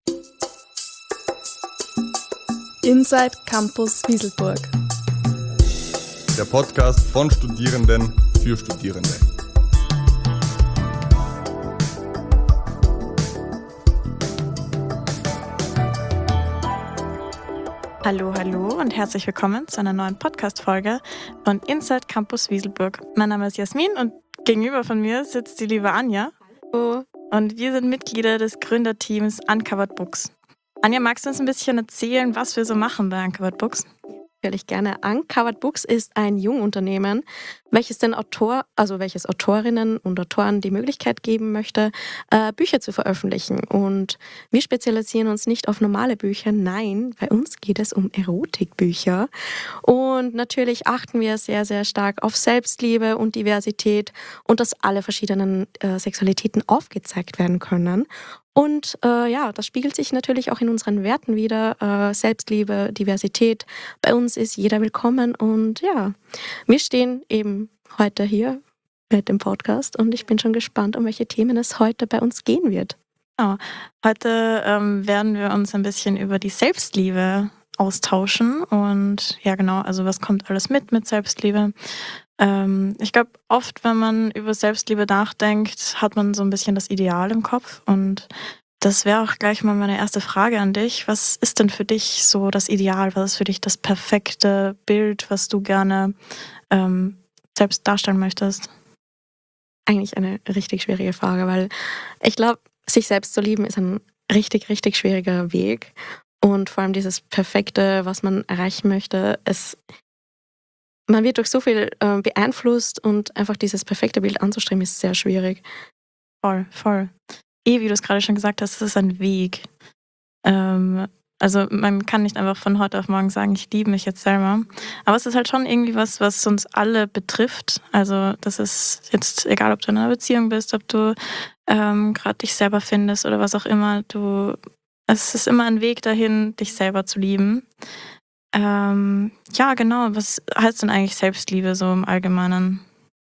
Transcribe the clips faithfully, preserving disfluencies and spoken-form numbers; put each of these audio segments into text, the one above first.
Inside Campus Wieselburg. Der Podcast von Studierenden für Studierende. Hallo, hallo und herzlich willkommen zu einer neuen Podcast-Folge von Inside Campus Wieselburg. Mein Name ist Jasmin und gegenüber von mir sitzt die liebe Anja. Hallo. Und wir sind Mitglieder des Gründerteams Uncovered Books. Anja, magst du uns ein bisschen erzählen, was wir so machen bei Uncovered Books? Natürlich gerne. Uncovered Books ist ein Jungunternehmen, welches den Autor, also welches Autorinnen und Autoren die Möglichkeit geben möchte, äh, Bücher zu veröffentlichen. Und wir spezialisieren uns nicht auf normale Bücher. Nein, bei uns geht es um Erotikbücher. Und natürlich achten wir sehr, sehr stark auf Selbstliebe und Diversität und dass alle verschiedenen äh, Sexualitäten aufgezeigt werden können. Und äh, ja, das spiegelt sich natürlich auch in unseren Werten wider. Äh, Selbstliebe, Diversität. Bei uns ist jeder willkommen. Und ja, wir stehen eben heute hier mit dem Podcast und ich bin schon gespannt, um welche Themen es heute bei uns gehen wird. Genau. Heute ähm, werden wir uns ein bisschen über die Selbstliebe austauschen. Und ja, genau, also was kommt alles mit mit Selbstliebe? Ähm, ich glaube, oft, wenn man über Selbstliebe nachdenkt, hat man so ein bisschen das Ideal im Kopf. Und das wäre auch gleich mal meine erste Frage an dich. Was ist denn für dich so das Ideal? Was ist für dich das perfekte Bild, was du gerne ähm, selbst darstellen möchtest? Eigentlich eine richtig schwierige Frage, weil ich glaube, sich selbst zu lieben ist ein richtig, richtig schwieriger Weg. Und vor allem dieses Perfekte, was man erreichen möchte, es man wird durch so viel äh, beeinflusst und einfach dieses perfekte Bild anzustreben, ist sehr schwierig. Voll, voll. Eh, wie du es gerade schon gesagt hast, es ist ein Weg. Ähm, also man kann nicht einfach von heute auf morgen sagen, ich liebe mich jetzt selber. Aber es ist halt schon irgendwie was, was uns alle betrifft. Also das ist jetzt egal, ob du in einer Beziehung bist, ob du ähm, gerade dich selber findest oder was auch immer. Du, es ist immer ein Weg dahin, dich selber zu lieben. Ähm, ja, genau. Was heißt denn eigentlich Selbstliebe so im Allgemeinen?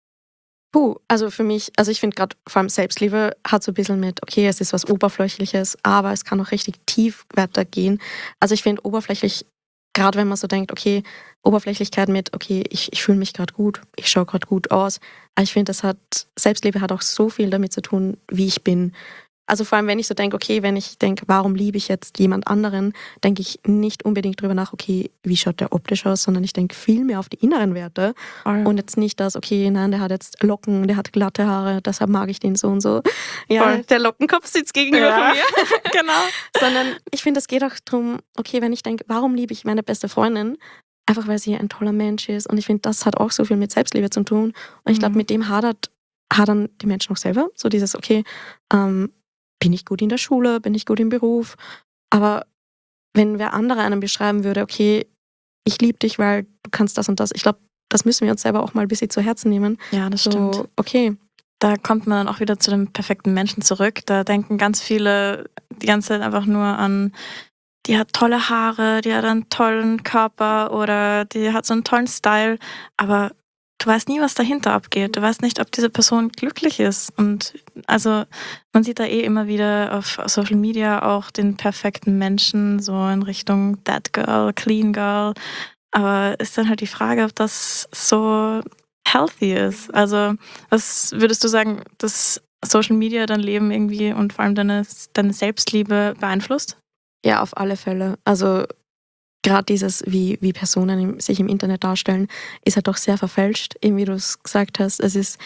Puh, also für mich, also ich finde gerade vor allem Selbstliebe hat so ein bisschen mit, okay, es ist was Oberflächliches, aber es kann auch richtig tief weitergehen. Also ich finde oberflächlich, gerade wenn man so denkt, okay, Oberflächlichkeit mit, okay, ich, ich fühle mich gerade gut, ich schaue gerade gut aus. Aber ich finde, das hat, Selbstliebe hat auch so viel damit zu tun, wie ich bin. Also vor allem, wenn ich so denke, okay, wenn ich denke, warum liebe ich jetzt jemand anderen, denke ich nicht unbedingt drüber nach, okay, wie schaut der optisch aus, sondern ich denke viel mehr auf die inneren Werte Voll. und jetzt nicht das, okay, nein, der hat jetzt Locken, der hat glatte Haare, deshalb mag ich den so und so. Ja, Voll. der Lockenkopf sitzt gegenüber Ja. von mir. Genau. Sondern ich finde, es geht auch darum, okay, wenn ich denke, warum liebe ich meine beste Freundin? Einfach, weil sie ein toller Mensch ist und ich finde, das hat auch so viel mit Selbstliebe zu tun und ich glaube, Mhm. mit dem hadert, hadern die Menschen auch selber, so dieses, okay, ähm, bin ich gut in der Schule, bin ich gut im Beruf. Aber wenn wer andere einem beschreiben würde, okay, ich liebe dich, weil du kannst das und das. Ich glaube, das müssen wir uns selber auch mal ein bisschen zu Herzen nehmen. Ja, das So, stimmt. okay, Da kommt man dann auch wieder zu dem perfekten Menschen zurück. Da denken ganz viele die ganze Zeit einfach nur an, die hat tolle Haare, die hat einen tollen Körper oder die hat so einen tollen Style. Aber du weißt nie, was dahinter abgeht. Du weißt nicht, ob diese Person glücklich ist. Und also man sieht da eh immer wieder auf Social Media auch den perfekten Menschen, so in Richtung That Girl, Clean Girl. Aber ist dann halt die Frage, ob das so healthy ist. Also was würdest du sagen, dass Social Media dein Leben irgendwie und vor allem deine, deine Selbstliebe beeinflusst? ja, auf alle Fälle. Also gerade dieses, wie, wie Personen im, sich im Internet darstellen, ist halt doch sehr verfälscht, eben wie du es gesagt hast. Es ist,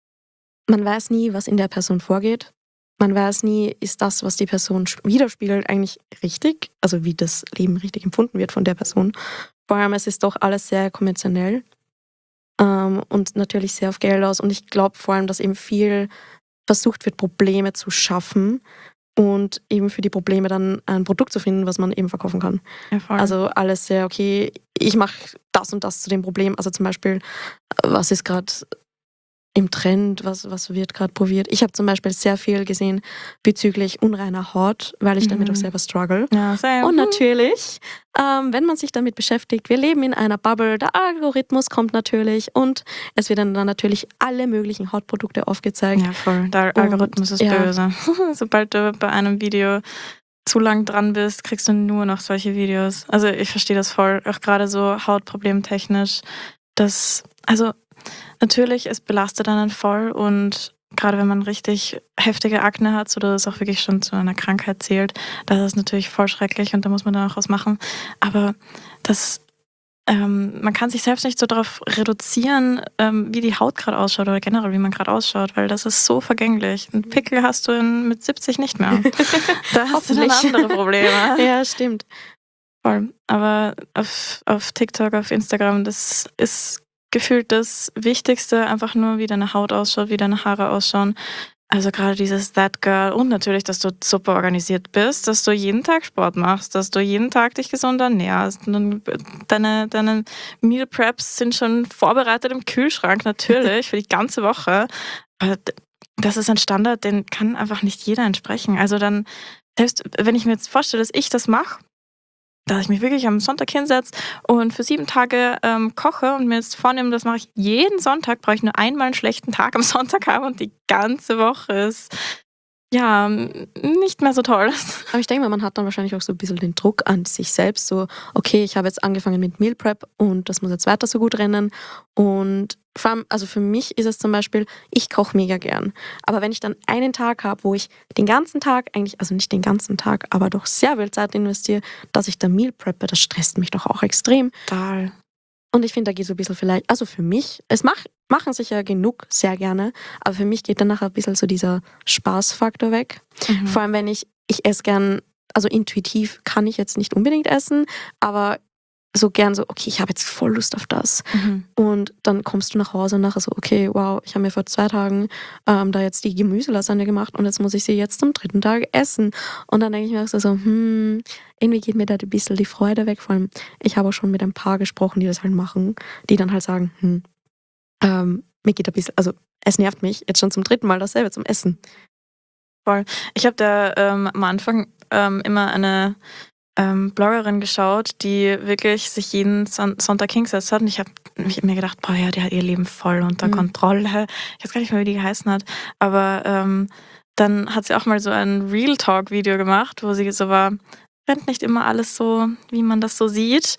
man weiß nie, was in der Person vorgeht. Man weiß nie, ist das, was die Person sch- widerspiegelt, eigentlich richtig? Also wie das Leben richtig empfunden wird von der Person. Vor allem, es ist doch alles sehr konventionell ähm, und natürlich sehr auf Geld aus. Und ich glaube vor allem, dass eben viel versucht wird, Probleme zu schaffen und eben für die Probleme dann ein Produkt zu finden, was man eben verkaufen kann. Ja, voll. Also alles sehr, okay, ich mache das und das zu dem Problem. Also zum Beispiel, was ist gerade im Trend, was, was wird gerade probiert. Ich habe zum Beispiel sehr viel gesehen bezüglich unreiner Haut, weil ich damit Mhm. auch selber struggle. ja, same. Und natürlich, ähm, wenn man sich damit beschäftigt, wir leben in einer Bubble, der Algorithmus kommt natürlich und es werden dann natürlich alle möglichen Hautprodukte aufgezeigt. Ja, voll. Der Und, Algorithmus ist ja. böse. Sobald du bei einem Video zu lang dran bist, kriegst du nur noch solche Videos. Also ich verstehe das voll, auch gerade so hautproblemtechnisch. Das, also natürlich, es belastet einen voll und gerade wenn man richtig heftige Akne hat oder das auch wirklich schon zu einer Krankheit zählt, das ist natürlich voll schrecklich und da muss man dann auch was machen. Aber das, ähm, man kann sich selbst nicht so darauf reduzieren, ähm, wie die Haut gerade ausschaut oder generell, wie man gerade ausschaut, weil das ist so vergänglich. Einen Pickel hast du in, mit siebzig nicht mehr. Da hast du dann Hoffentlich. andere Probleme. Ja, stimmt. Voll. Aber auf, auf TikTok, auf Instagram, das ist gefühlt das Wichtigste, einfach nur, wie deine Haut ausschaut, wie deine Haare ausschauen. Also gerade dieses That Girl und natürlich, dass du super organisiert bist, dass du jeden Tag Sport machst, dass du jeden Tag dich gesund ernährst. Und deine, deine Meal Preps sind schon vorbereitet im Kühlschrank, natürlich, für die ganze Woche. Aber d- das ist ein Standard, den kann einfach nicht jeder entsprechen. Also dann, selbst wenn ich mir jetzt vorstelle, dass ich das mache, dass ich mich wirklich am Sonntag hinsetze und für sieben Tage ähm, koche und mir jetzt vornehme, das mache ich jeden Sonntag, brauche ich nur einmal einen schlechten Tag am Sonntag haben und die ganze Woche ist ja m- nicht mehr so toll. Aber ich denke mal, man hat dann wahrscheinlich auch so ein bisschen den Druck an sich selbst. So, okay, ich habe jetzt angefangen mit Meal Prep und das muss jetzt weiter so gut rennen. Und vor allem, also für mich ist es zum Beispiel, ich koche mega gern. Aber wenn ich dann einen Tag habe, wo ich den ganzen Tag, eigentlich, also nicht den ganzen Tag, aber doch sehr viel Zeit investiere, dass ich da Meal preppe, das stresst mich doch auch extrem. Total. Und ich finde, da geht so ein bisschen vielleicht, also für mich, es mach, machen sicher genug sehr gerne, aber für mich geht dann nachher ein bisschen so dieser Spaßfaktor weg. Mhm. Vor allem, wenn ich, ich esse gern, also intuitiv kann ich jetzt nicht unbedingt essen, aber so gern so, okay, ich habe jetzt voll Lust auf das. Mhm. Und dann kommst du nach Hause und nachher so, okay, wow, ich habe mir vor zwei Tagen ähm, da jetzt die Gemüselasagne gemacht und jetzt muss ich sie jetzt am dritten Tag essen. Und dann denke ich mir auch so, so, hm, irgendwie geht mir da ein bisschen die Freude weg. Vor allem, ich habe auch schon mit ein paar gesprochen, die das halt machen, die dann halt sagen, hm, ähm, mir geht ein bisschen, also es nervt mich jetzt schon zum dritten Mal dasselbe zum Essen. Ich habe da ähm, am Anfang ähm, immer eine ähm, Bloggerin geschaut, die wirklich sich jeden Son Sonntag hingesetzt hat. Und ich habe mir gedacht, boah, ja, die hat ihr Leben voll unter Mhm. Kontrolle. Ich weiß gar nicht mehr, wie die geheißen hat. Aber ähm, dann hat sie auch mal so ein Real Talk-Video gemacht, wo sie so war, rennt nicht immer alles so, wie man das so sieht.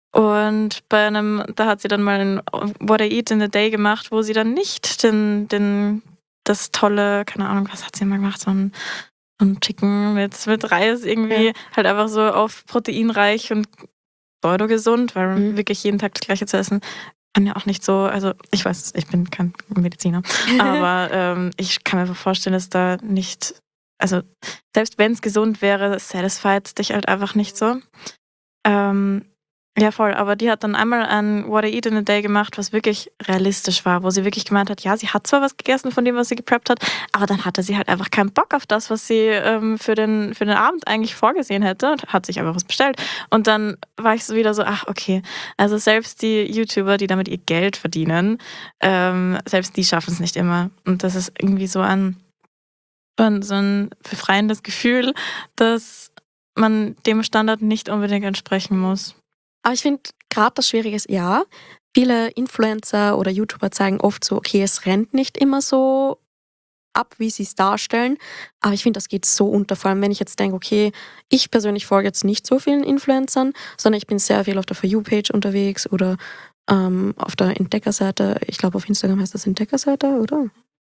Und bei einem, da hat sie dann mal ein What I Eat in a Day gemacht, wo sie dann nicht den, den, das tolle, keine Ahnung, was hat sie mal gemacht, so ein, so ein Chicken mit, mit Reis irgendwie, Ja. halt einfach so auf proteinreich und pseudo-gesund, weil Mhm. wirklich jeden Tag das Gleiche zu essen, kann ja auch nicht so, also ich weiß, ich bin kein Mediziner, aber ähm, ich kann mir einfach vorstellen, dass da nicht, also selbst wenn es gesund wäre, satisfied dich halt einfach nicht so. Ähm, ja, voll. Aber die hat dann einmal ein What I Eat in a Day gemacht, was wirklich realistisch war, wo sie wirklich gemeint hat, ja, sie hat zwar was gegessen von dem, was sie gepreppt hat, aber dann hatte sie halt einfach keinen Bock auf das, was sie ähm, für, den, für den Abend eigentlich vorgesehen hätte und hat sich einfach was bestellt. Und dann war ich so wieder so, ach, okay. Also selbst die YouTuber, die damit ihr Geld verdienen, ähm, selbst die schaffen es nicht immer. Und das ist irgendwie so ein, so ein, so ein befreiendes Gefühl, dass man dem Standard nicht unbedingt entsprechen muss. Aber ich finde, gerade das Schwierige ist, ja, viele Influencer oder YouTuber zeigen oft so, okay, es rennt nicht immer so ab, wie sie es darstellen. Aber ich finde, das geht so unter. Vor allem, wenn ich jetzt denke, okay, ich persönlich folge jetzt nicht so vielen Influencern, sondern ich bin sehr viel auf der For You-Page unterwegs oder ähm, auf der Entdeckerseite. Ich glaube, auf Instagram heißt das Entdeckerseite, oder?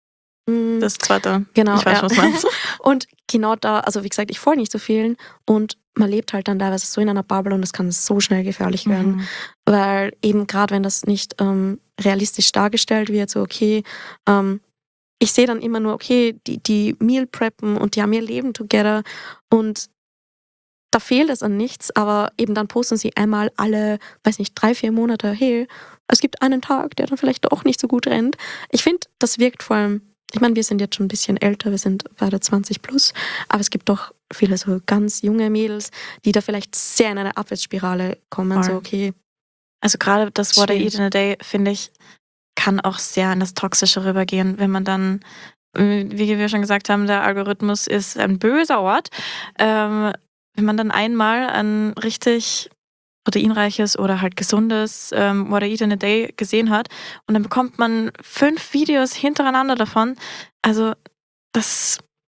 Mm, Das zweite. Genau, Ich weiß, ja. was du meinst. Und genau da, also wie gesagt, ich folge nicht so vielen und man lebt halt dann teilweise so in einer Bubble und es kann so schnell gefährlich werden. Mhm. Weil eben gerade wenn das nicht ähm, realistisch dargestellt wird, so okay, ähm, ich sehe dann immer nur, okay, die, die Meal preppen und die haben ihr Leben together und da fehlt es an nichts, aber eben dann posten sie einmal alle, weiß nicht, drei, vier Monate, hey, es gibt einen Tag, der dann vielleicht doch nicht so gut rennt. Ich finde, das wirkt vor allem, ich meine, wir sind jetzt schon ein bisschen älter, wir sind beide zwanzig plus, aber es gibt doch viele so ganz junge Mädels, die da vielleicht sehr in eine Abwärtsspirale kommen, Voll. so okay, Also gerade das What I Schwierig. Eat in a Day, finde ich, kann auch sehr in das Toxische rübergehen, wenn man dann, äh, wie wir schon gesagt haben, der Algorithmus ist ein böser Ort. Ähm, wenn man dann einmal ein richtig proteinreiches oder halt gesundes ähm, What I Eat in a Day gesehen hat und dann bekommt man fünf Videos hintereinander davon, also das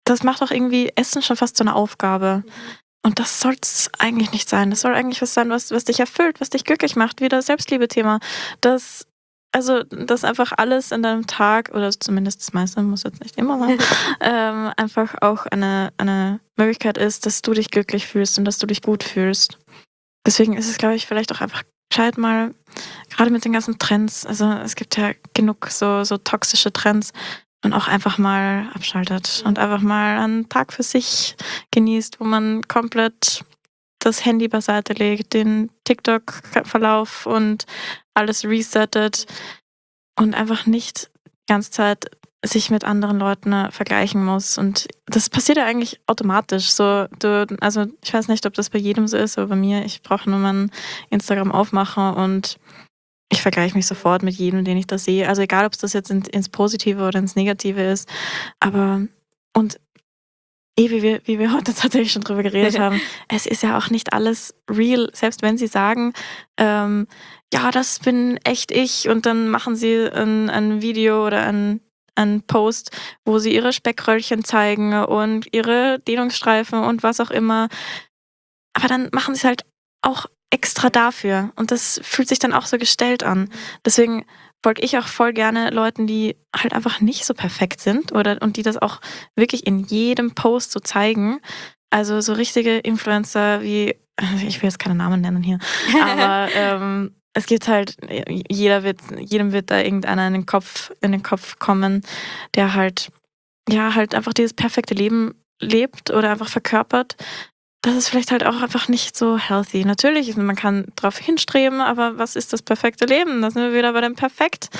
das macht auch irgendwie Essen schon fast so eine Aufgabe. Und das soll es eigentlich nicht sein. Das soll eigentlich was sein, was, was dich erfüllt, was dich glücklich macht. Wie das Selbstliebe-Thema. Das, also, dass einfach alles in deinem Tag, oder zumindest das meiste, muss jetzt nicht immer sein, ähm, einfach auch eine, eine Möglichkeit ist, dass du dich glücklich fühlst und dass du dich gut fühlst. Deswegen ist es, glaube ich, vielleicht auch einfach gescheit mal, gerade mit den ganzen Trends, also es gibt ja genug so, so toxische Trends, und auch einfach mal abschaltet und einfach mal einen Tag für sich genießt, wo man komplett das Handy beiseite legt, den TikTok-Verlauf und alles resettet und einfach nicht die ganze Zeit sich mit anderen Leuten äh, vergleichen muss. Und das passiert ja eigentlich automatisch. So, du, also ich weiß nicht, ob das bei jedem so ist, aber bei mir, ich brauche nur mein Instagram aufmachen und ich vergleiche mich sofort mit jedem, den ich da sehe. Also egal, ob es das jetzt in, ins Positive oder ins Negative ist. Aber, und eh, wie wir, wie wir heute tatsächlich schon drüber geredet haben, es ist ja auch nicht alles real. Selbst wenn sie sagen, ähm, ja, das bin echt ich, und dann machen sie ein, ein Video oder ein, ein Post, wo sie ihre Speckröllchen zeigen und ihre Dehnungsstreifen und was auch immer. Aber dann machen sie es halt auch extra dafür. Und das fühlt sich dann auch so gestellt an. Deswegen folge ich auch voll gerne Leuten, die halt einfach nicht so perfekt sind oder und die das auch wirklich in jedem Post so zeigen. Also so richtige Influencer wie, ich will jetzt keine Namen nennen hier, aber ähm, es gibt halt, jeder wird, jedem wird da irgendeiner in den Kopf, in den Kopf kommen, der halt, ja, halt einfach dieses perfekte Leben lebt oder einfach verkörpert. Das ist vielleicht halt auch einfach nicht so healthy. Natürlich, man kann drauf hinstreben, aber was ist das perfekte Leben? Da sind wir wieder bei dem Perfekt.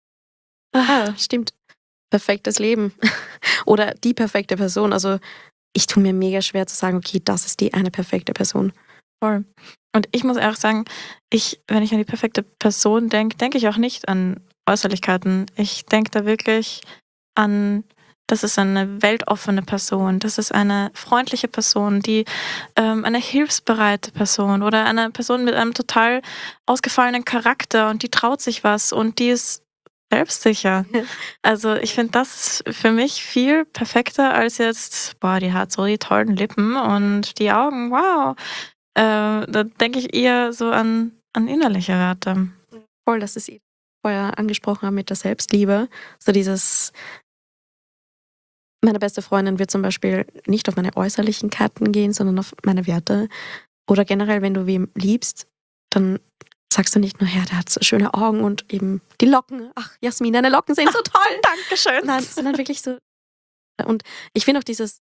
Ah, stimmt. Perfektes Leben. Oder die perfekte Person. Also ich tue mir mega schwer zu sagen, okay, das ist die eine perfekte Person. Voll. Und ich muss ehrlich sagen, ich, wenn ich an die perfekte Person denke, denke ich auch nicht an Äußerlichkeiten. Ich denke da wirklich an, das ist eine weltoffene Person, das ist eine freundliche Person, die ähm, eine hilfsbereite Person oder eine Person mit einem total ausgefallenen Charakter und die traut sich was und die ist selbstsicher. Also ich finde das ist für mich viel perfekter als jetzt, boah, die hat so die tollen Lippen und die Augen, wow. Äh, da denke ich eher so an, an innerliche Werte. Voll, das ist vorher angesprochen haben mit der Selbstliebe. So dieses, meine beste Freundin wird zum Beispiel nicht auf meine äußerlichen Karten gehen, sondern auf meine Werte. Oder generell, wenn du wem liebst, dann sagst du nicht nur, ja, der hat so schöne Augen und eben die Locken. Ach, Jasmin, deine Locken sind so toll. Dankeschön. Nein, sondern wirklich so. Und ich finde auch dieses,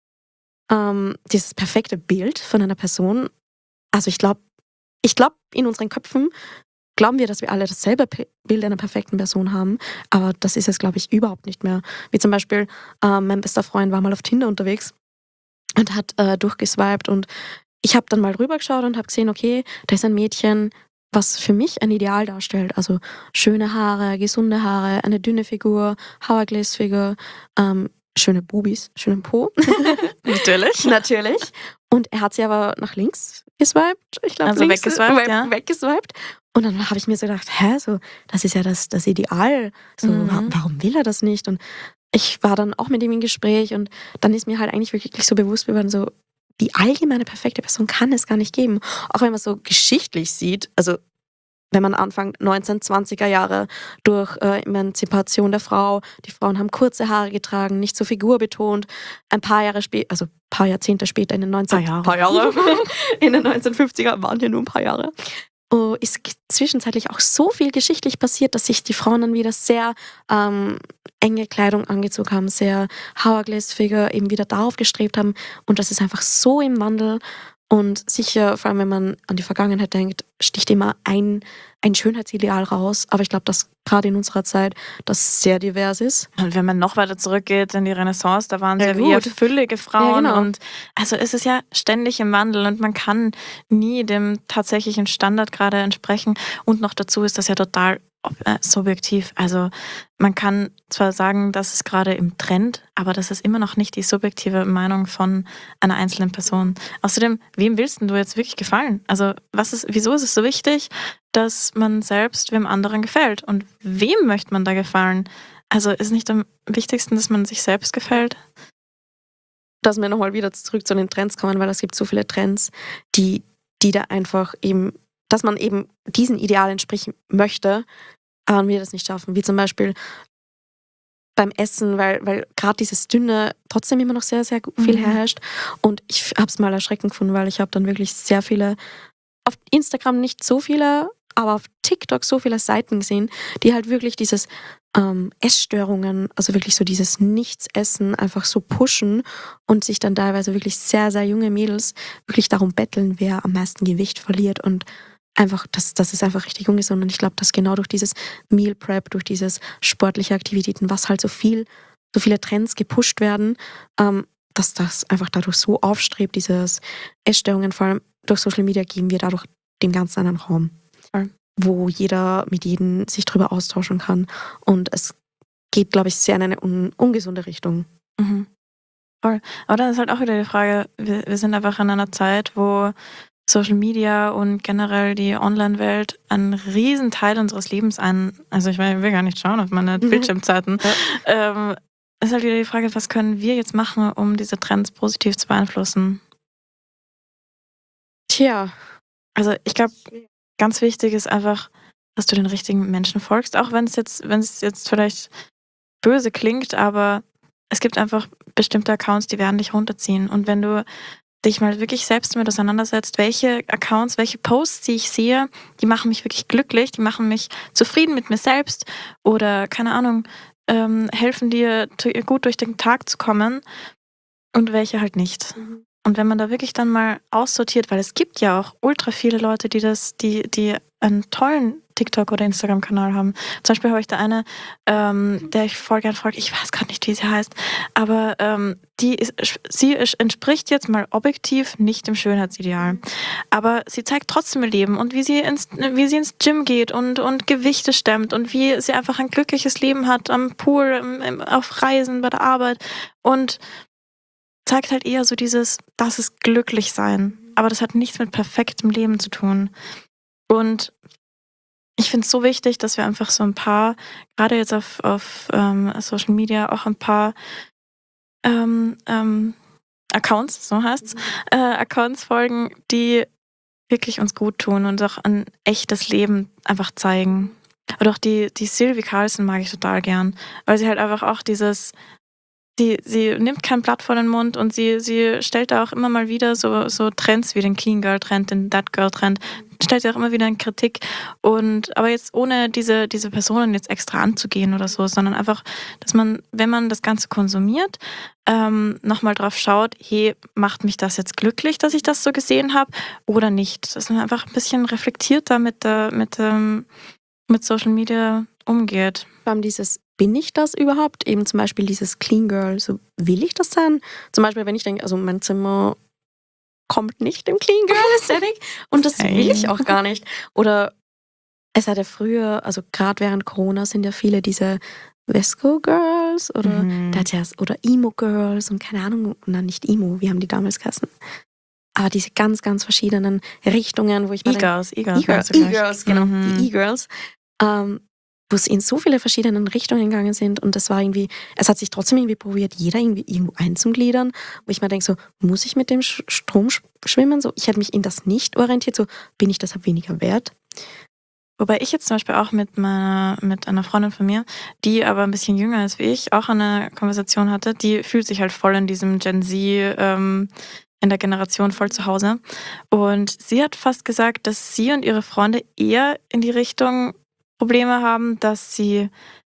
ähm, dieses perfekte Bild von einer Person. Also ich glaube, ich glaube, in unseren Köpfen glauben wir, dass wir alle dasselbe P- Bild einer perfekten Person haben, aber das ist es, glaube ich, überhaupt nicht mehr. Wie zum Beispiel, ähm, mein bester Freund war mal auf Tinder unterwegs und hat äh, durchgeswiped und ich habe dann mal rübergeschaut und habe gesehen, okay, da ist ein Mädchen, was für mich ein Ideal darstellt. Also schöne Haare, gesunde Haare, eine dünne Figur, Hourglass-Figur, ähm, schöne Bubis, schönen Po. Natürlich. Natürlich. Und er hat sie aber nach links geswiped. Ich glaube, Also links, weggeswiped, we- ja. weggeswiped. Und dann habe ich mir so gedacht, hä, so, das ist ja das, das Ideal. So, Mhm. wa- warum will er das nicht? Und ich war dann auch mit ihm im Gespräch und dann ist mir halt eigentlich wirklich so bewusst geworden, so, die allgemeine perfekte Person kann es gar nicht geben. Auch wenn man so geschichtlich sieht, also wenn man Anfang neunzehnhundertzwanziger Jahre durch äh, Emanzipation der Frau, die Frauen haben kurze Haare getragen, nicht so figurbetont. Ein paar Jahre später, also ein paar Jahrzehnte später in den neunzehn Paar Jahre. Paar Jahre. in den neunzehnhundertfünfziger waren ja nur ein paar Jahre. Oh, ist g- zwischenzeitlich auch so viel geschichtlich passiert, dass sich die Frauen dann wieder sehr ähm, enge Kleidung angezogen haben, sehr Hourglass-Figure eben wieder darauf gestrebt haben. Und das ist einfach so im Wandel. Und sicher, vor allem wenn man an die Vergangenheit denkt, sticht immer ein, ein Schönheitsideal raus. Aber ich glaube, dass gerade in unserer Zeit das sehr divers ist. Und wenn man noch weiter zurückgeht in die Renaissance, da waren es Ja, ja, eher gut. füllige Frauen. Ja, genau. Und also es ist ja ständig im Wandel und man kann nie dem tatsächlichen Standard gerade entsprechen. Und noch dazu ist das ja total ob- äh, subjektiv. Also man kann zwar sagen, das ist gerade im Trend, aber das ist immer noch nicht die subjektive Meinung von einer einzelnen Person. Außerdem, wem willst denn du jetzt wirklich gefallen? Also was ist, wieso ist es so wichtig, dass man selbst wem anderen gefällt? Und wem möchte man da gefallen? Also ist nicht am wichtigsten, dass man sich selbst gefällt? dass wir nochmal wieder zurück zu den Trends kommen, weil es gibt so viele Trends, die, die da einfach eben, dass man eben diesen Ideal entsprechen möchte, aber wir das nicht schaffen. Wie zum Beispiel beim Essen, weil, weil gerade dieses Dünne trotzdem immer noch sehr, sehr viel Mhm. herrscht. Und ich habe es mal erschreckend gefunden, weil ich habe dann wirklich sehr viele, auf Instagram nicht so viele, aber auf TikTok so viele Seiten gesehen, die halt wirklich dieses ähm, Essstörungen, also wirklich so dieses Nichtsessen einfach so pushen und sich dann teilweise wirklich sehr, sehr junge Mädels wirklich darum betteln, wer am meisten Gewicht verliert und einfach, das, das ist einfach richtig ungesund. Und ich glaube, dass genau durch dieses Meal Prep, durch dieses sportliche Aktivitäten, was halt so viel, so viele Trends gepusht werden, ähm, dass das einfach dadurch so aufstrebt, dieses Essstörungen, vor allem durch Social Media geben wir dadurch dem Ganzen einen Raum, Voll. wo jeder mit jedem sich drüber austauschen kann. Und es geht, glaube ich, sehr in eine un ungesunde Richtung. Mhm. Voll. Aber dann ist halt auch wieder die Frage, wir, wir sind einfach in einer Zeit, wo Social Media und generell die Online-Welt einen riesen Teil unseres Lebens ein, also ich meine, ich will gar nicht schauen auf meine Mhm. Bildschirmzeiten. Ähm, ist halt wieder die Frage, was können wir jetzt machen, um diese Trends positiv zu beeinflussen? Tja, Also ich glaube, ganz wichtig ist einfach, dass du den richtigen Menschen folgst, auch wenn es jetzt, wenn es jetzt vielleicht böse klingt, aber es gibt einfach bestimmte Accounts, die werden dich runterziehen. Und wenn du dich mal wirklich selbst damit auseinandersetzt, welche Accounts, welche Posts, die ich sehe, die machen mich wirklich glücklich, die machen mich zufrieden mit mir selbst oder, keine Ahnung, ähm, helfen dir tu- gut durch den Tag zu kommen und welche halt nicht. Und wenn man da wirklich dann mal aussortiert, weil es gibt ja auch ultra viele Leute, die das, die, die einen tollen TikTok- oder Instagram-Kanal haben. Zum Beispiel habe ich da eine, ähm, der ich voll gern folge, ich weiß gerade nicht, wie sie heißt, aber ähm, die ist, sie ist, entspricht jetzt mal objektiv nicht dem Schönheitsideal. Aber sie zeigt trotzdem ihr Leben und wie sie ins, wie sie ins Gym geht und, und Gewichte stemmt und wie sie einfach ein glückliches Leben hat am Pool, im, im, auf Reisen, bei der Arbeit und zeigt halt eher so dieses, das ist glücklich sein. Aber das hat nichts mit perfektem Leben zu tun. Und ich finde es so wichtig, dass wir einfach so ein paar, gerade jetzt auf, auf ähm, Social Media, auch ein paar ähm, ähm, Accounts, so heißt's, äh, Accounts folgen, die wirklich uns gut tun und auch ein echtes Leben einfach zeigen. Oder auch die, die Sylvie Carlson mag ich total gern, weil sie halt einfach auch dieses, sie, sie nimmt kein Blatt vor den Mund und sie, sie stellt da auch immer mal wieder so, so Trends wie den Clean Girl Trend, den That Girl Trend, stellt sie auch immer wieder in Kritik. Und aber jetzt ohne diese, diese Personen jetzt extra anzugehen oder so, sondern einfach, dass man, wenn man das Ganze konsumiert, ähm, nochmal drauf schaut, hey, macht mich das jetzt glücklich, dass ich das so gesehen habe oder nicht? Dass man einfach ein bisschen reflektierter mit, der, mit, ähm, mit Social Media umgeht. vor allem dieses, bin ich das überhaupt? Eben zum Beispiel dieses Clean Girl, so will ich das sein? Zum Beispiel, wenn ich denke, also mein Zimmer kommt nicht im Clean Girl Aesthetic und das Same. will ich auch gar nicht. Oder es hat ja früher, also gerade während Corona sind ja viele diese Vesco Girls oder Mhm. da hat ja, oder Emo Girls und keine Ahnung, na nicht Emo, wie haben die damals geheißen? Aber diese ganz, ganz verschiedenen Richtungen, wo ich mir denke, E-Girls, E-Girls. E-Girls, meinst du gleich? E-Girls, genau, Mhm. die E-Girls, ähm, wo es in so viele verschiedenen Richtungen gegangen sind und das war irgendwie, es hat sich trotzdem irgendwie probiert, jeder irgendwie irgendwo einzugliedern, wo ich mir denke, so, muss ich mit dem Sch- Strom sch- schwimmen? So, ich hätte mich in das nicht orientiert, so, bin ich deshalb weniger wert? Wobei ich jetzt zum Beispiel auch mit meiner, mit einer Freundin von mir, die aber ein bisschen jünger ist wie ich, auch eine Konversation hatte, die fühlt sich halt voll in diesem Gen Z, ähm, in der Generation voll zu Hause. Und sie hat fast gesagt, dass sie und ihre Freunde eher in die Richtung Probleme haben, dass sie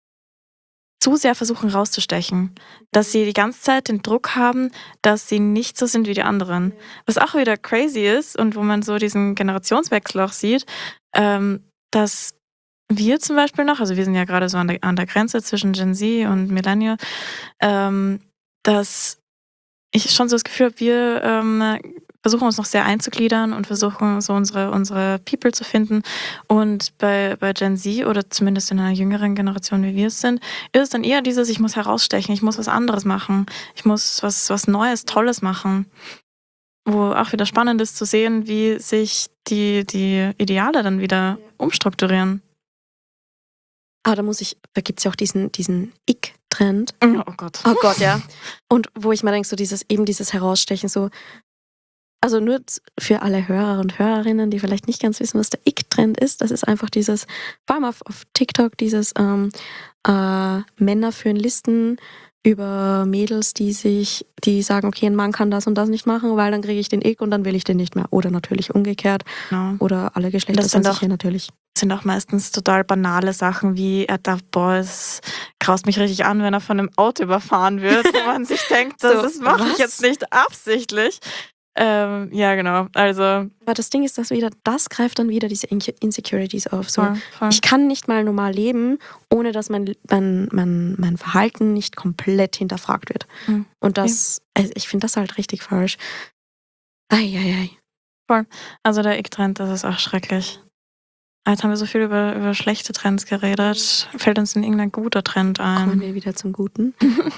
zu sehr versuchen rauszustechen. Dass sie die ganze Zeit den Druck haben, dass sie nicht so sind wie die anderen. Was auch wieder crazy ist und wo man so diesen Generationswechsel auch sieht, ähm, dass wir zum Beispiel noch, also wir sind ja gerade so an der, an der Grenze zwischen Gen Z und Millennial, ähm, dass ich schon so das Gefühl habe, wir ähm, versuchen uns noch sehr einzugliedern und versuchen so unsere, unsere People zu finden. Und bei, bei Gen Z oder zumindest in einer jüngeren Generation, wie wir es sind, ist es dann eher dieses, ich muss herausstechen, ich muss was anderes machen, ich muss was, was Neues, Tolles machen. Wo auch wieder spannend ist zu sehen, wie sich die, die Ideale dann wieder umstrukturieren. Ah, da muss ich, da gibt es ja auch diesen, diesen Ick-Trend. Oh Gott. Oh Gott, ja. Und wo ich mir denke, so dieses, eben dieses Herausstechen, so, also nur z- für alle Hörer und Hörerinnen, die vielleicht nicht ganz wissen, was der Ick-Trend ist, das ist einfach dieses, vor allem auf, auf TikTok, dieses ähm, äh, Männer führen Listen über Mädels, die sich, die sagen, okay, ein Mann kann das und das nicht machen, weil dann kriege ich den Ick und dann will ich den nicht mehr. Oder natürlich umgekehrt. Genau. Oder alle Geschlechter Das sind sind sich auch- hier natürlich. Sind auch meistens total banale Sachen wie, er darf, boah, es graust mich richtig an, wenn er von einem Auto überfahren wird, wo man sich denkt, das So, ist- mache was? ich jetzt nicht absichtlich. Ähm, ja, genau. Also, Aber das Ding ist, dass wieder, das greift dann wieder diese Inke- Insecurities auf. So, voll, voll. ich kann nicht mal normal leben, ohne dass mein, mein, mein, mein Verhalten nicht komplett hinterfragt wird. Mhm. Und das, also ich finde das halt richtig falsch. Eieiei. Also der Ick-Trend, das ist auch schrecklich. Jetzt haben wir so viel über, über schlechte Trends geredet. Fällt uns denn irgendein guter Trend Kommen ein? wir wieder zum Guten.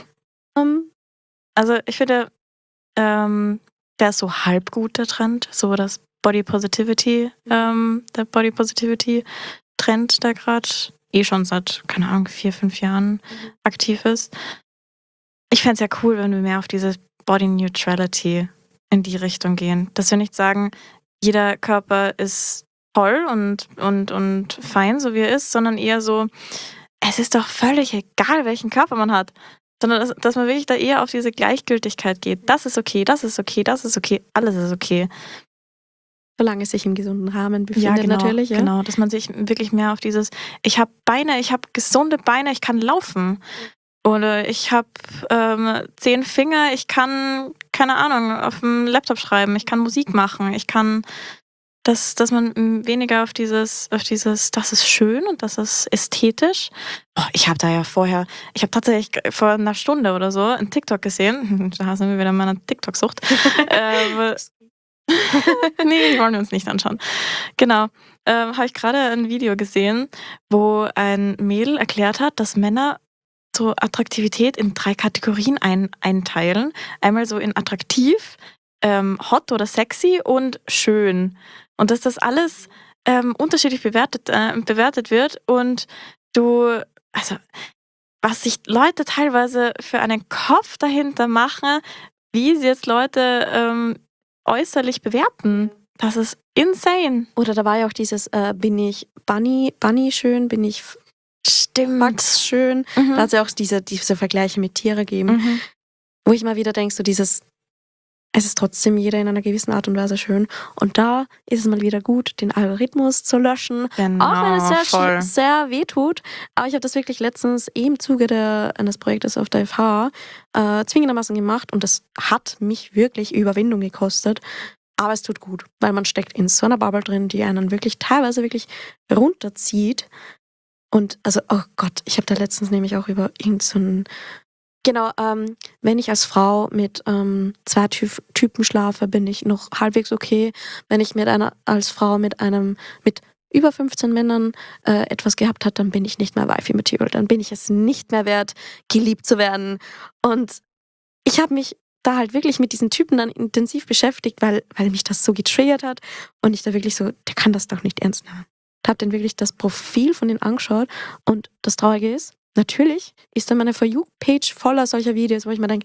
um, Also ich finde, ähm, der ist so halb gut, der Trend. So das Body Positivity, ähm, der Body Positivity Trend, der gerade eh schon seit, keine Ahnung, vier, fünf Jahren aktiv ist. Ich fände es ja cool, wenn wir mehr auf diese Body Neutrality in die Richtung gehen. Dass wir nicht sagen, jeder Körper ist toll und, und, und fein, so wie er ist, sondern eher so, es ist doch völlig egal, welchen Körper man hat. Sondern dass, dass man wirklich da eher auf diese Gleichgültigkeit geht. Das ist okay, das ist okay, das ist okay, alles ist okay. solange es sich im gesunden Rahmen befindet, genau, natürlich. Ja? genau, dass man sich wirklich mehr auf dieses, ich habe Beine, ich habe gesunde Beine, ich kann laufen. Oder ich habe ähm, zehn Finger, ich kann, keine Ahnung, auf dem Laptop schreiben, ich kann Musik machen, ich kann, dass, dass man mm, weniger auf dieses, auf dieses, das ist schön und das ist ästhetisch. Boah, ich habe da ja vorher, ich habe tatsächlich g- vor einer Stunde oder so einen TikTok gesehen, da sind wir wieder in meiner TikTok-Sucht. ähm, nee, die wollen wir uns nicht anschauen. Genau. Ähm, habe ich gerade ein Video gesehen, wo ein Mädel erklärt hat, dass Männer so Attraktivität in drei Kategorien ein, einteilen. Einmal so in attraktiv, ähm, hot oder sexy und schön. Und dass das alles ähm, unterschiedlich bewertet, äh, bewertet wird und du, also was sich Leute teilweise für einen Kopf dahinter machen, wie sie jetzt Leute ähm, äußerlich bewerten. Das ist insane. Oder da war ja auch dieses, äh, bin ich Bunny, Bunny schön, bin ich Stimmt. Max schön. Mhm. Da hat es ja auch diese, diese Vergleiche mit Tieren gegeben, Mhm. wo ich mal wieder denke, so dieses, es ist trotzdem jeder in einer gewissen Art und Weise schön. Und da ist es mal wieder gut, den Algorithmus zu löschen. Genau, Auch wenn es sehr, voll. sch- sehr weh tut. Aber ich habe das wirklich letztens eh im Zuge der, eines Projektes auf der F H äh, zwingendermaßen gemacht. Und das hat mich wirklich Überwindung gekostet. Aber es tut gut, weil man steckt in so einer Bubble drin, die einen wirklich teilweise wirklich runterzieht. Und also, oh Gott, ich habe da letztens nämlich auch über irgend so ein Genau, ähm, wenn ich als Frau mit ähm, zwei Typ Typen schlafe, bin ich noch halbwegs okay. Wenn ich mit einer als Frau mit einem mit über fünfzehn Männern äh, etwas gehabt hat, dann bin ich nicht mehr Wifey Material. Dann bin ich es nicht mehr wert, geliebt zu werden. Und ich habe mich da halt wirklich mit diesen Typen dann intensiv beschäftigt, weil, weil mich das so getriggert hat und ich da wirklich so, der kann das doch nicht ernst nehmen. Ich habe dann wirklich das Profil von denen angeschaut und das Traurige ist, natürlich ist dann meine For You-Page voller solcher Videos, wo ich mir denke,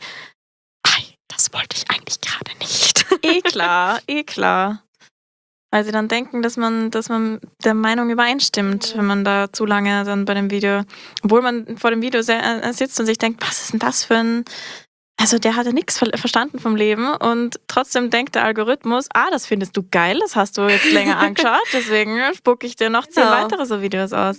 ei, das wollte ich eigentlich gerade nicht. Eh klar, eh klar. Weil sie dann denken, dass man, dass man der Meinung übereinstimmt, wenn man da zu lange dann bei dem Video, obwohl man vor dem Video sehr, äh, sitzt und sich denkt, was ist denn das für ein, also der hatte nichts ver verstanden vom Leben und trotzdem denkt der Algorithmus, ah, das findest du geil, das hast du jetzt länger angeschaut, deswegen spucke ich dir noch zehn Ja. weitere so Videos aus.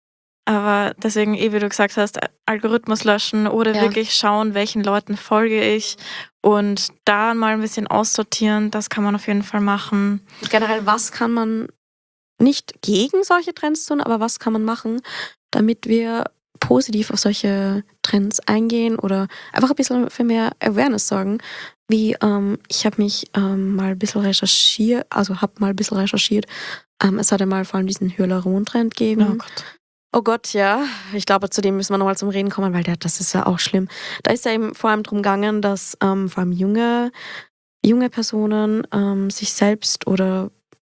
Aber deswegen, eh wie du gesagt hast, Algorithmus löschen oder Ja. wirklich schauen, welchen Leuten folge ich und da mal ein bisschen aussortieren, das kann man auf jeden Fall machen. Generell, was kann man nicht gegen solche Trends tun, aber was kann man machen, damit wir positiv auf solche Trends eingehen oder einfach ein bisschen für mehr Awareness sorgen. Wie, ähm, ich habe mich ähm, mal ein bisschen recherchiert, also habe mal ein bisschen recherchiert. Ähm, es hat ja mal vor allem diesen Hyaluron-Trend gegeben. Oh Gott. Oh Gott, ja. Ich glaube, zu dem müssen wir nochmal zum Reden kommen, weil der, das ist ja auch schlimm. Da ist ja eben vor allem drum gegangen, dass ähm, vor allem junge, junge Personen ähm, sich selbst oder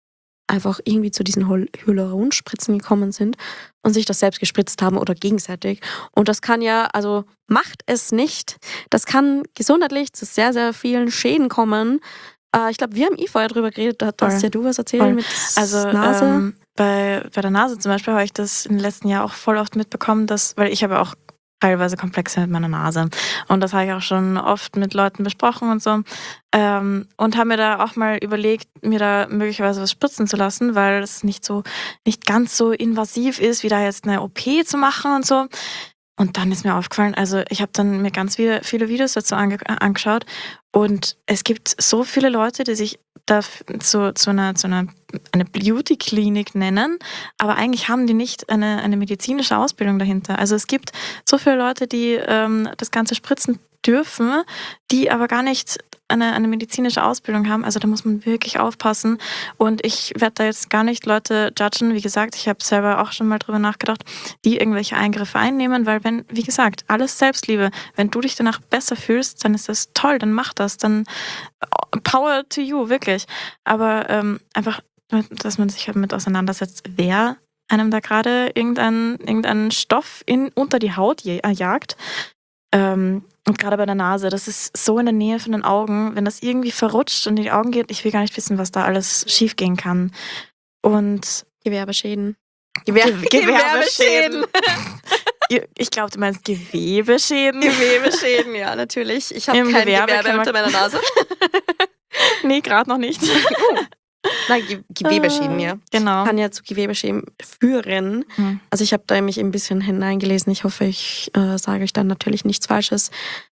einfach irgendwie zu diesen Hy- Hyaluronspritzen gekommen sind und sich das selbst gespritzt haben oder gegenseitig. Und das kann ja, also macht es nicht. Das kann gesundheitlich zu sehr, sehr vielen Schäden kommen. Äh, ich glaube, wir haben eh vorher drüber geredet, da hast ja du was erzählt Voll. mit Also Nase. ähm, bei, bei der Nase zum Beispiel habe ich das im letzten Jahr auch voll oft mitbekommen, dass, weil ich habe auch teilweise Komplexe mit meiner Nase. Und das habe ich auch schon oft mit Leuten besprochen und so. Ähm, und habe mir da auch mal überlegt, mir da möglicherweise was spritzen zu lassen, weil es nicht so, nicht ganz so invasiv ist, wie da jetzt eine O P zu machen und so. Und dann ist mir aufgefallen, also ich habe dann mir ganz viele, viele Videos dazu ange angeschaut und es gibt so viele Leute, die sich da zu, zu einer, zu einer eine Beauty-Klinik nennen, aber eigentlich haben die nicht eine, eine medizinische Ausbildung dahinter. Also es gibt so viele Leute, die ähm, das Ganze spritzen dürfen, die aber gar nicht eine, eine medizinische Ausbildung haben. Also da muss man wirklich aufpassen. Und ich werde da jetzt gar nicht Leute judgen. Wie gesagt, ich habe selber auch schon mal drüber nachgedacht, die irgendwelche Eingriffe einnehmen, weil wenn, wie gesagt, alles Selbstliebe, wenn du dich danach besser fühlst, dann ist das toll, dann mach das, dann Power to you, wirklich. Aber ähm, einfach, dass man sich halt mit auseinandersetzt, wer einem da gerade irgendeinen irgendeinen Stoff in, unter die Haut jagt. Ähm, und gerade bei der Nase, das ist so in der Nähe von den Augen, wenn das irgendwie verrutscht und in die Augen geht, ich will gar nicht wissen, was da alles schief gehen kann. Und Gewerbeschäden. Gewer Gewerbeschäden. Ich glaube, du meinst Gewebeschäden. Gewebeschäden, ja, natürlich. Ich habe kein Gewerbe Gewerbe unter meiner Nase. Nee, gerade noch nicht. Nein, Ge Gewebeschäden, ja. Genau. Kann ja zu Gewebeschäden führen. Hm. Also ich habe da mich ein bisschen hineingelesen. Ich hoffe, ich äh, sage euch dann natürlich nichts Falsches.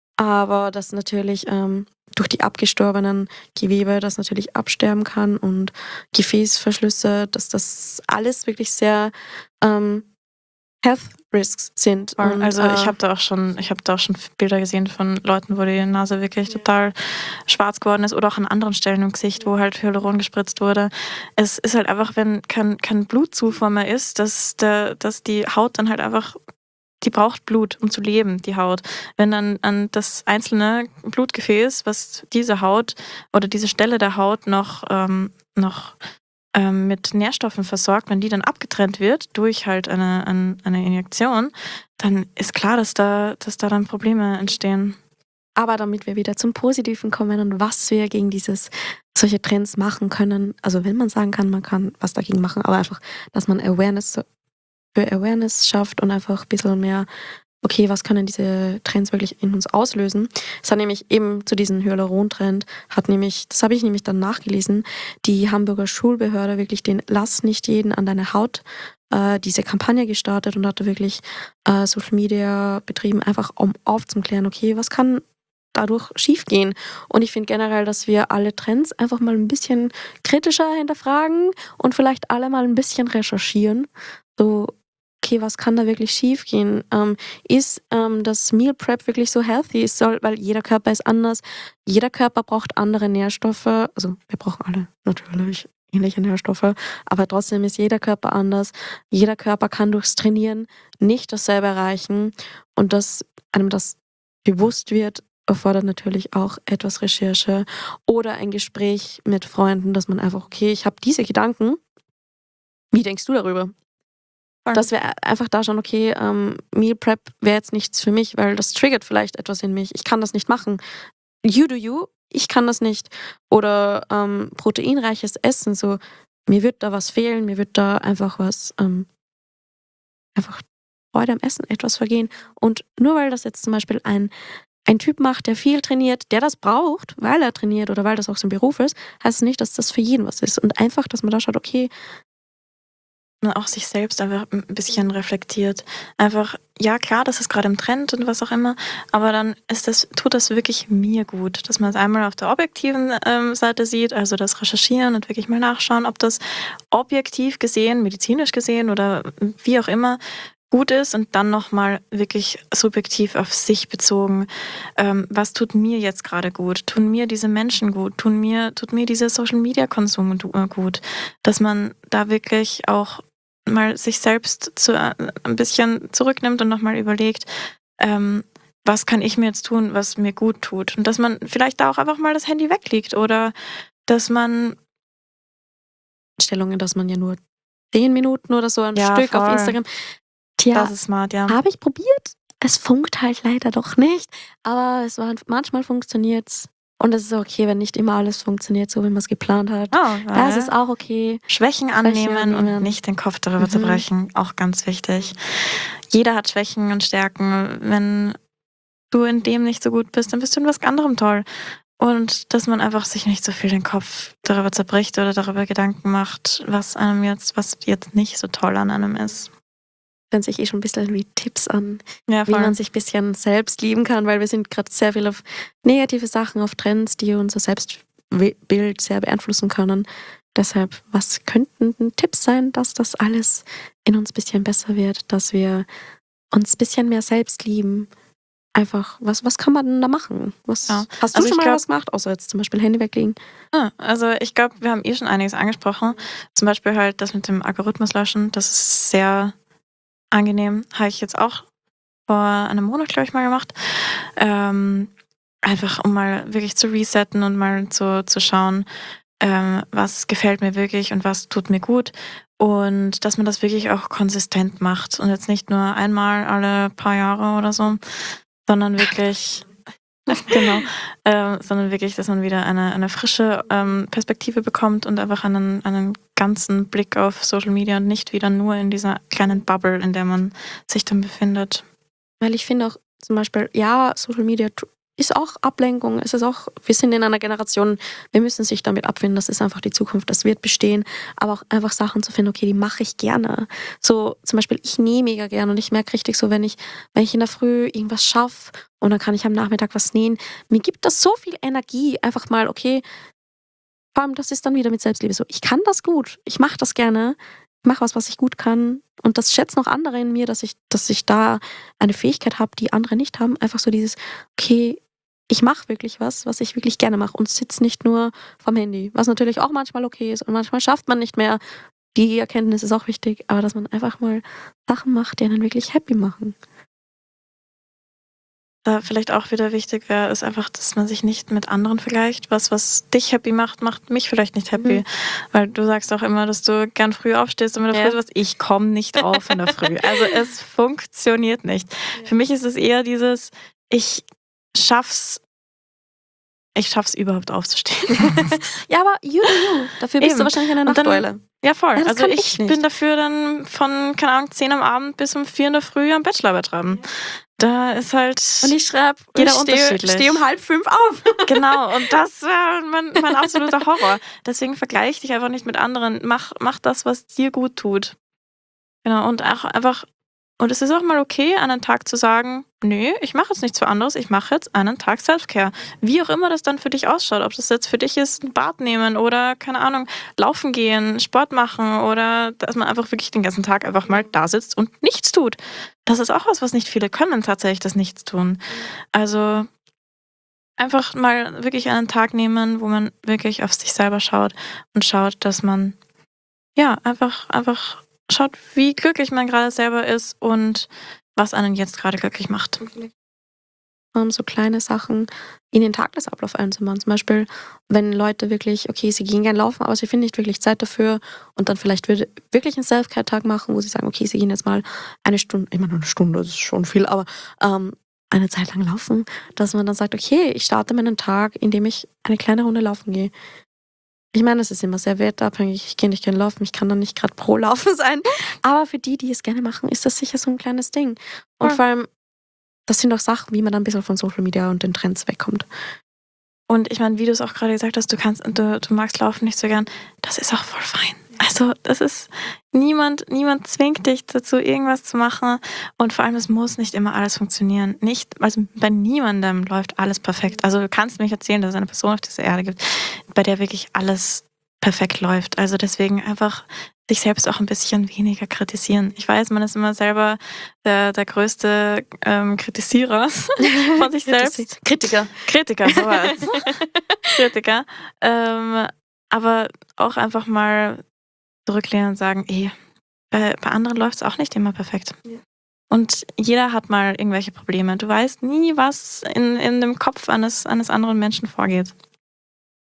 Aber dass natürlich ähm, durch die abgestorbenen Gewebe das natürlich absterben kann und Gefäßverschlüsse, dass das alles wirklich sehr ähm, Health Risks sind. Und, also äh, ich habe da auch schon, ich habe da auch schon Bilder gesehen von Leuten, wo die Nase wirklich total schwarz geworden ist oder auch an anderen Stellen im Gesicht, wo halt Hyaluron gespritzt wurde. Es ist halt einfach, wenn kein, kein Blutzufuhr mehr ist, dass, der, dass die Haut dann halt einfach, die braucht Blut, um zu leben, die Haut. Wenn dann an das einzelne Blutgefäß, was diese Haut oder diese Stelle der Haut noch, ähm, noch ähm, mit Nährstoffen versorgt, wenn die dann abgetrennt wird durch halt eine, eine, eine Injektion, dann ist klar, dass da, dass da dann Probleme entstehen. Aber damit wir wieder zum Positiven kommen und was wir gegen dieses solche Trends machen können, also wenn man sagen kann, man kann was dagegen machen, aber einfach, dass man Awareness für Awareness schafft und einfach ein bisschen mehr, okay, was können diese Trends wirklich in uns auslösen? Es hat nämlich eben zu diesem Hyaluron-Trend, hat nämlich, das habe ich nämlich dann nachgelesen, die Hamburger Schulbehörde wirklich den Lass nicht jeden an deine Haut, äh, diese Kampagne gestartet und hat da wirklich äh, Social Media betrieben, einfach um aufzuklären, okay, was kann dadurch schiefgehen. Und ich finde generell, dass wir alle Trends einfach mal ein bisschen kritischer hinterfragen und vielleicht alle mal ein bisschen recherchieren. So, okay, was kann da wirklich schiefgehen? Ähm, ist ähm, das Meal Prep wirklich so healthy? Es soll, weil jeder Körper ist anders. Jeder Körper braucht andere Nährstoffe. Also wir brauchen alle natürlich ähnliche Nährstoffe, aber trotzdem ist jeder Körper anders. Jeder Körper kann durchs Trainieren nicht dasselbe erreichen. Und dass einem das bewusst wird, erfordert natürlich auch etwas Recherche oder ein Gespräch mit Freunden, dass man einfach, okay, ich habe diese Gedanken. Wie denkst du darüber? Dass wir einfach da schauen, okay, ähm, Meal Prep wäre jetzt nichts für mich, weil das triggert vielleicht etwas in mich. Ich kann das nicht machen. You do you, ich kann das nicht. Oder ähm, proteinreiches Essen, so, mir wird da was fehlen, mir wird da einfach was, ähm, einfach Freude am Essen, etwas vergehen. Und nur weil das jetzt zum Beispiel ein ein Typ macht, der viel trainiert, der das braucht, weil er trainiert oder weil das auch sein Beruf ist, heißt es nicht, dass das für jeden was ist. Und einfach, dass man da schaut, okay, man auch sich selbst einfach ein bisschen reflektiert. Einfach, ja klar, das ist gerade im Trend und was auch immer, aber dann ist das, tut das wirklich mir gut, dass man es einmal auf der objektiven ähm, Seite sieht, also das Recherchieren und wirklich mal nachschauen, ob das objektiv gesehen, medizinisch gesehen oder wie auch immer gut ist und dann nochmal wirklich subjektiv auf sich bezogen, ähm, was tut mir jetzt gerade gut? Tun mir diese Menschen gut? Tun mir, tut mir dieser Social-Media-Konsum gut? Dass man da wirklich auch mal sich selbst zu, äh, ein bisschen zurücknimmt und nochmal überlegt, ähm, was kann ich mir jetzt tun, was mir gut tut? Und dass man vielleicht da auch einfach mal das Handy weglegt oder dass man Einstellungen, dass man ja nur zehn Minuten oder so ein Ja, Stück auf voll. Instagram. Tja, Das ist smart, ja. habe ich probiert. Es funkt halt leider doch nicht. Aber es war, manchmal funktioniert es. Und es ist okay, wenn nicht immer alles funktioniert, so wie man es geplant hat. Oh, Da ist weil es auch okay. Schwächen annehmen annehmen. und nicht den Kopf darüber Mhm. zerbrechen, auch ganz wichtig. Jeder hat Schwächen und Stärken. Wenn du in dem nicht so gut bist, dann bist du in was anderem toll. Und dass man einfach sich nicht so viel den Kopf darüber zerbricht oder darüber Gedanken macht, was einem jetzt, was jetzt nicht so toll an einem ist. Hören sich eh schon ein bisschen wie Tipps an, Ja, wie voll. man sich ein bisschen selbst lieben kann, weil wir sind gerade sehr viel auf negative Sachen, auf Trends, die unser Selbstbild sehr beeinflussen können. Deshalb, was könnten Tipps sein, dass das alles in uns ein bisschen besser wird, dass wir uns ein bisschen mehr selbst lieben? Einfach, was, was kann man denn da machen? Was, Ja. Hast du Also schon ich mal glaub- was gemacht, außer jetzt zum Beispiel Handy weglegen? Ah, also ich glaube, wir haben eh schon einiges angesprochen. Zum Beispiel halt das mit dem Algorithmus löschen. Das ist sehr angenehm. Habe ich jetzt auch vor einem Monat, glaube ich, mal gemacht. Ähm, einfach um mal wirklich zu resetten und mal zu, zu schauen, ähm, was gefällt mir wirklich und was tut mir gut. Und dass man das wirklich auch konsistent macht und jetzt nicht nur einmal alle paar Jahre oder so, sondern wirklich, genau, ähm, sondern wirklich, dass man wieder eine, eine frische ähm, Perspektive bekommt und einfach einen, einen ganzen Blick auf Social Media und nicht wieder nur in dieser kleinen Bubble, in der man sich dann befindet. Weil ich finde auch zum Beispiel, ja, Social Media tu- ist auch Ablenkung. Es ist auch, wir sind in einer Generation, wir müssen sich damit abfinden, das ist einfach die Zukunft, das wird bestehen. Aber auch einfach Sachen zu finden, okay, die mache ich gerne. So zum Beispiel, ich nähe mega gerne und ich merke richtig so, wenn ich, wenn ich in der Früh irgendwas schaffe und dann kann ich am Nachmittag was nähen, mir gibt das so viel Energie, einfach mal, okay, vor allem das ist dann wieder mit Selbstliebe so, ich kann das gut, ich mache das gerne, ich mache was, was ich gut kann und das schätzen auch andere in mir, dass ich, dass ich da eine Fähigkeit habe, die andere nicht haben. Einfach so dieses, okay, ich mache wirklich was, was ich wirklich gerne mache und sitze nicht nur vom Handy, was natürlich auch manchmal okay ist und manchmal schafft man nicht mehr. Die Erkenntnis ist auch wichtig, aber dass man einfach mal Sachen macht, die einen wirklich happy machen. Da vielleicht auch wieder wichtig wäre, ist einfach, dass man sich nicht mit anderen vergleicht. Was, was dich happy macht, macht mich vielleicht nicht happy. Mhm. Weil du sagst auch immer, dass du gern früh aufstehst und mit der Ja. Früh was. Ich komme nicht auf in der Früh. Also es funktioniert nicht. Für mich ist es eher dieses, ich schaff's, ich schaff's überhaupt aufzustehen. Ja, aber you do you. Dafür bist Eben. du wahrscheinlich eine Und dann- Nachteule. Ja, voll. Ja, das also kann ich, ich nicht. bin dafür dann von, keine Ahnung, zehn am Abend bis um vier in der Früh am Bachelorarbeit schreiben. Da ist halt Und ich schreibe, jeder ich stehe unterschiedlich. steh um halb fünf auf. Genau, und das wäre mein, mein absoluter Horror. Deswegen vergleich dich einfach nicht mit anderen. Mach, mach das, was dir gut tut. Genau, und auch einfach, und es ist auch mal okay, einen Tag zu sagen, nee, ich mache jetzt nichts für anderes, ich mache jetzt einen Tag Selfcare. Wie auch immer das dann für dich ausschaut, ob das jetzt für dich ist, ein Bad nehmen oder, keine Ahnung, laufen gehen, Sport machen oder dass man einfach wirklich den ganzen Tag einfach mal da sitzt und nichts tut. Das ist auch was, was nicht viele können, tatsächlich, das Nichts tun. Also einfach mal wirklich einen Tag nehmen, wo man wirklich auf sich selber schaut und schaut, dass man ja einfach, einfach schaut, wie glücklich man gerade selber ist und was einen jetzt gerade glücklich macht. Um so kleine Sachen in den Tagesablauf einzubauen. Zum Beispiel, wenn Leute wirklich, okay, sie gehen gerne laufen, aber sie finden nicht wirklich Zeit dafür und dann vielleicht würde wirklich einen Self-Care-Tag machen, wo sie sagen, okay, sie gehen jetzt mal eine Stunde, immer nur eine Stunde, das ist schon viel, aber ähm, eine Zeit lang laufen, dass man dann sagt, okay, ich starte meinen Tag, indem ich eine kleine Runde laufen gehe. Ich meine, es ist immer sehr wetterabhängig. Ich gehe nicht gerne laufen. Ich kann dann nicht gerade pro Laufen sein. Aber für die, die es gerne machen, ist das sicher so ein kleines Ding. Und Voll. vor allem, das sind auch Sachen, wie man dann ein bisschen von Social Media und den Trends wegkommt. Und ich meine, wie du es auch gerade gesagt hast, du kannst, du, du magst Laufen nicht so gern. Das ist auch voll fein. Also das ist niemand, niemand zwingt dich dazu, irgendwas zu machen. Und vor allem, es muss nicht immer alles funktionieren. Nicht, also bei niemandem läuft alles perfekt. Also du kannst mir nicht erzählen, dass es eine Person auf dieser Erde gibt, bei der wirklich alles perfekt läuft. Also deswegen einfach sich selbst auch ein bisschen weniger kritisieren. Ich weiß, man ist immer selber der, der größte ähm, Kritisierer von sich selbst. Kritiker. Kritiker, sowas. Kritiker. Ähm, aber auch einfach mal zurücklehnen und sagen, ey, bei, bei anderen läuft es auch nicht immer perfekt. Ja. Und jeder hat mal irgendwelche Probleme. Du weißt nie, was in, in dem Kopf eines, eines anderen Menschen vorgeht.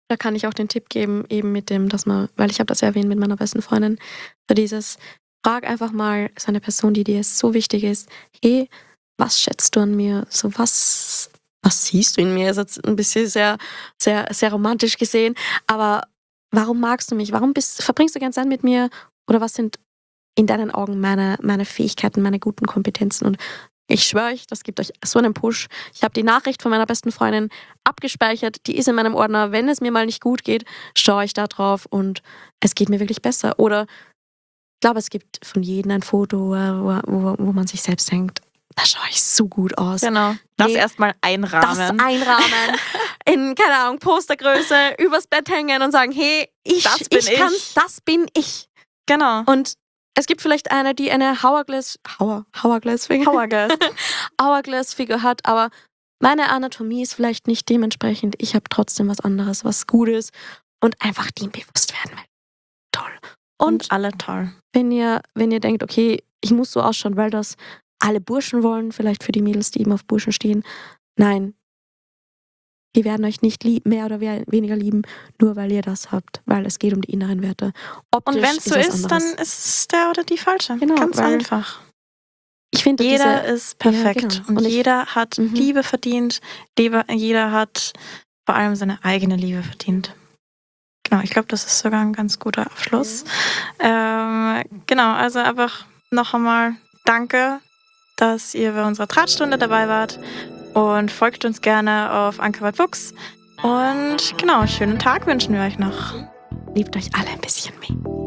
Da kann ich auch den Tipp geben, eben mit dem, dass man, weil ich habe das ja erwähnt mit meiner besten Freundin, so dieses, frag einfach mal so eine Person, die dir so wichtig ist, hey, was schätzt du an mir? So was, was siehst du in mir? Ist jetzt ein bisschen sehr, sehr, sehr romantisch gesehen, aber warum magst du mich? Warum bist, verbringst du gern Zeit mit mir? Oder was sind in deinen Augen meine, meine Fähigkeiten, meine guten Kompetenzen? Und ich schwöre euch, das gibt euch so einen Push. Ich habe die Nachricht von meiner besten Freundin abgespeichert, die ist in meinem Ordner. Wenn es mir mal nicht gut geht, schaue ich da drauf und es geht mir wirklich besser. Oder ich glaube, es gibt von jedem ein Foto, wo, wo, wo man sich selbst denkt, da schaue ich so gut aus. Genau. Das Nee, erstmal Das einrahmen. einrahmen, in, keine Ahnung, Postergröße, übers Bett hängen und sagen, hey, ich, Das bin ich kann's, ich. das bin ich. Genau. Und es gibt vielleicht eine, die eine Hourglass, Hour, Hourglass-Figur Hourglass. Hourglass-Figur hat, aber meine Anatomie ist vielleicht nicht dementsprechend. Ich habe trotzdem was anderes, was Gutes und einfach dem bewusst werden will. Toll. Und, Und alle toll. wenn ihr, wenn ihr denkt, okay, ich muss so ausschauen, weil das alle Burschen wollen, vielleicht für die Mädels, die eben auf Burschen stehen. Nein. Die werden euch nicht lieb, mehr oder we- weniger lieben, nur weil ihr das habt, weil es geht um die inneren Werte. Optisch Und wenn es so was ist, dann anderes. ist es der oder die falsche. Genau, Ganz weil einfach. Ich finde Jeder diese, ist perfekt. Ja, genau. Und, Und ich- jeder hat Mhm. Liebe verdient. Liebe, jeder hat vor allem seine eigene Liebe verdient. Genau, ich glaube, das ist sogar ein ganz guter Abschluss. Ähm, genau, also einfach noch einmal danke, dass ihr bei unserer Drahtstunde dabei wart. Und folgt uns gerne auf Uncovered Books. Und genau, schönen Tag wünschen wir euch noch. liebt euch alle ein bisschen mehr.